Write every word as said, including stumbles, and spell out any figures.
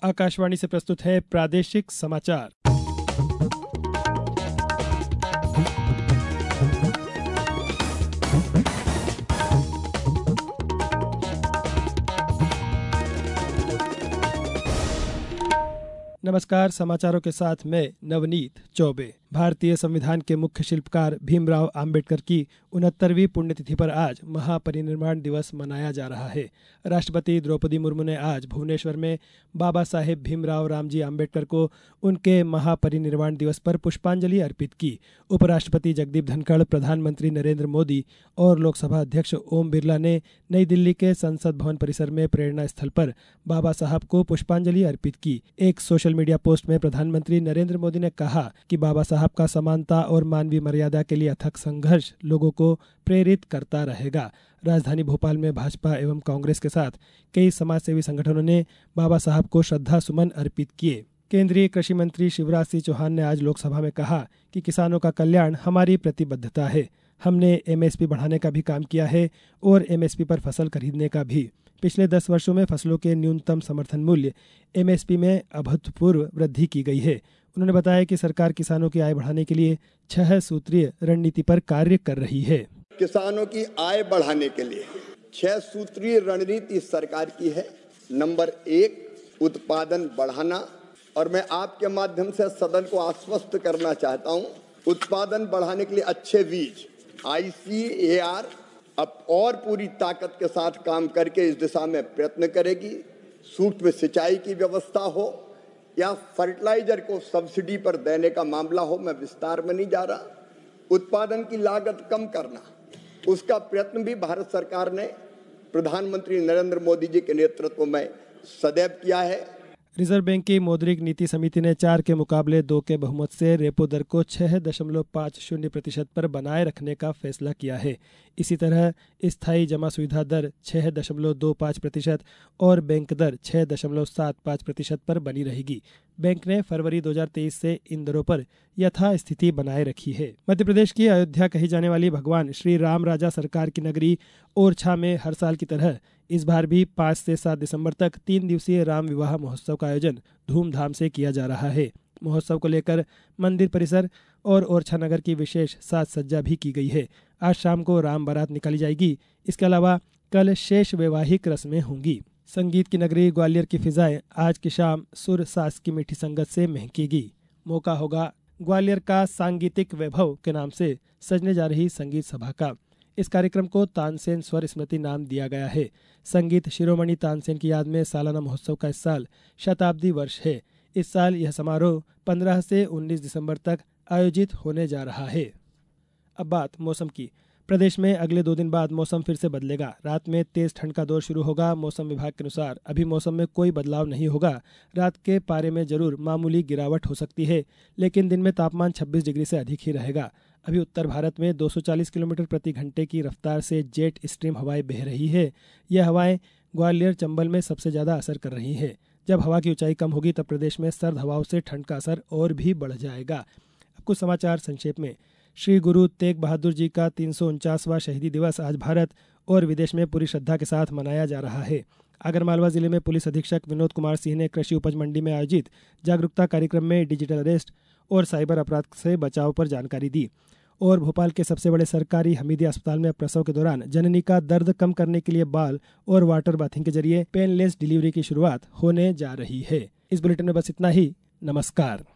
आकाशवाणी से प्रस्तुत है प्रादेशिक समाचार। नमस्कार, समाचारों के साथ मैं नवनीत चौबे। भारतीय संविधान के मुख्य शिल्पकार भीमराव अंबेडकर की उनहत्तरवीं पुण्यतिथि पर आज महापरिनिर्वाण दिवस मनाया जा रहा है। राष्ट्रपति द्रौपदी मुर्मू ने आज भुवनेश्वर में बाबा साहेब भीमराव रामजी अंबेडकर को उनके महापरिनिर्वाण दिवस पर पुष्पांजलि अर्पित की। उपराष्ट्रपति जगदीप धनखड़, प्रधानमंत्री नरेंद्र मोदी और लोकसभा अध्यक्ष ओम बिरला ने नई दिल्ली के संसद भवन परिसर में प्रेरणा स्थल पर बाबा साहब को पुष्पांजलि अर्पित की। एक सोशल मीडिया पोस्ट में प्रधानमंत्री नरेंद्र मोदी ने कहा कि बाबा साहब का समानता और मानवीय मर्यादा के लिए अथक संघर्ष लोगों को प्रेरित करता रहेगा। राजधानी भोपाल में भाजपा एवं कांग्रेस के साथ कई समाजसेवी संगठनों ने बाबा साहब को श्रद्धा सुमन अर्पित किए। केंद्रीय कृषि मंत्री शिवराज सिंह चौहान ने आज लोकसभा में कहा कि किसानों का कल्याण हमारी प्रतिबद्धता है। हमने एमएसपी बढ़ाने का भी काम किया है और एमएसपी पर फसल खरीदने का भी। पिछले दस वर्षों में फसलों के न्यूनतम समर्थन मूल्य एमएसपी में अभूतपूर्व वृद्धि की गई है। उन्होंने बताया कि सरकार किसानों की आय बढ़ाने के लिए छह सूत्रीय रणनीति पर कार्य कर रही है। किसानों की आय बढ़ाने के लिए छह सूत्रीय रणनीति सरकार की है। नंबर एक, उत्पादन बढ़ाना, और मैं आपके माध्यम से सदन को आश्वस्त करना चाहता हूं, उत्पादन बढ़ाने के लिए अच्छे बीज आईसीएआर अब और पूरी ताकत के साथ काम करके इस दिशा में प्रयत्न करेगी। सूक्ष्म सिंचाई की व्यवस्था हो या फर्टिलाइजर को सब्सिडी पर देने का मामला हो, मैं विस्तार में नहीं जा रहा। उत्पादन की लागत कम करना, उसका प्रयत्न भी भारत सरकार ने प्रधानमंत्री नरेंद्र मोदी जी के नेतृत्व में सदैव किया है। रिजर्व बैंक की मौद्रिक नीति समिति ने चार के मुकाबले दो के बहुमत से रेपो दर को छह दशमलव पाँच शून्य प्रतिशत पर बनाए रखने का फैसला किया है। इसी तरह स्थायी जमा सुविधा दर छह दशमलव दो पाँच प्रतिशत और बैंक दर छह दशमलव सात पाँच प्रतिशत पर बनी रहेगी। बैंक ने फरवरी दो हज़ार तेईस से इन दरों पर यथास्थिति बनाए रखी है। मध्य प्रदेश की अयोध्या कही जाने वाली भगवान श्री राम राजा सरकार की नगरी ओरछा में हर साल की तरह इस बार भी पाँच से सात दिसंबर तक तीन दिवसीय राम विवाह महोत्सव का आयोजन धूमधाम से किया जा रहा है। महोत्सव को लेकर मंदिर परिसर और ओरछा नगर की विशेष साज सज्जा भी की गई है। आज शाम को राम बारात निकाली जाएगी। इसके अलावा कल शेष वैवाहिक रस्में होंगी। संगीत की नगरी ग्वालियर की फिजाएं आज की शाम सुर सास की मीठी संगत से महकेगी। मौका होगा ग्वालियर का सांगीतिक वैभव के नाम से सजने जा रही संगीत सभा का। इस कार्यक्रम को तानसेन स्वर स्मृति नाम दिया गया है। संगीत शिरोमणि तानसेन की याद में सालाना महोत्सव का इस साल शताब्दी वर्ष है। इस साल यह समारोह पंद्रह से उन्नीस दिसंबर तक आयोजित होने जा रहा है। अब बात मौसम की। प्रदेश में अगले दो दिन बाद मौसम फिर से बदलेगा। रात में तेज ठंड का दौर शुरू होगा। मौसम विभाग के अनुसार अभी मौसम में कोई बदलाव नहीं होगा। रात के पारे में जरूर मामूली गिरावट हो सकती है, लेकिन दिन में तापमान छब्बीस डिग्री से अधिक ही रहेगा। अभी उत्तर भारत में दो सौ चालीस किलोमीटर प्रति घंटे की रफ्तार से जेट स्ट्रीम हवाएं बह रही है। यह हवाएं ग्वालियर चंबल में सबसे ज़्यादा असर कर रही हैं। जब हवा की ऊंचाई कम होगी तब प्रदेश में सर्द हवाओं से ठंड का असर और भी बढ़ जाएगा। अब कुछ समाचार संक्षेप में। श्री गुरु तेग बहादुर जी का तीन सौ उनचासवां शहीदी दिवस आज भारत और विदेश में पूरी श्रद्धा के साथ मनाया जा रहा है। आगरमालवा जिले में पुलिस अधीक्षक विनोद कुमार सिंह ने कृषि उपज मंडी में आयोजित जागरूकता कार्यक्रम में डिजिटल अरेस्ट और साइबर अपराध से बचाव पर जानकारी दी। और भोपाल के सबसे बड़े सरकारी हमीदिया अस्पताल में प्रसव के दौरान जननी का दर्द कम करने के लिए बाल और वाटर बाथिंग के जरिए पेनलेस डिलीवरी की शुरुआत होने जा रही है। इस बुलेटिन में बस इतना ही। नमस्कार।